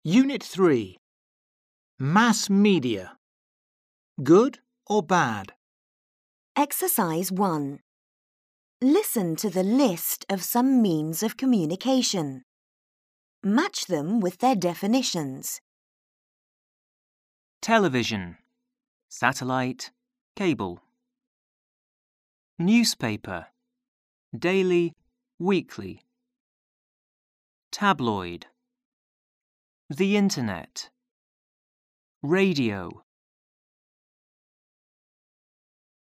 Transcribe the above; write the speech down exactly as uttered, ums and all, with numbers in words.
Unit three. Mass media. Good or bad? Exercise one. Listen to the list of some means of communication. Match them with their definitions. Television, satellite, cable. Newspaper, daily, weekly. Tabloid. The Internet. Radio.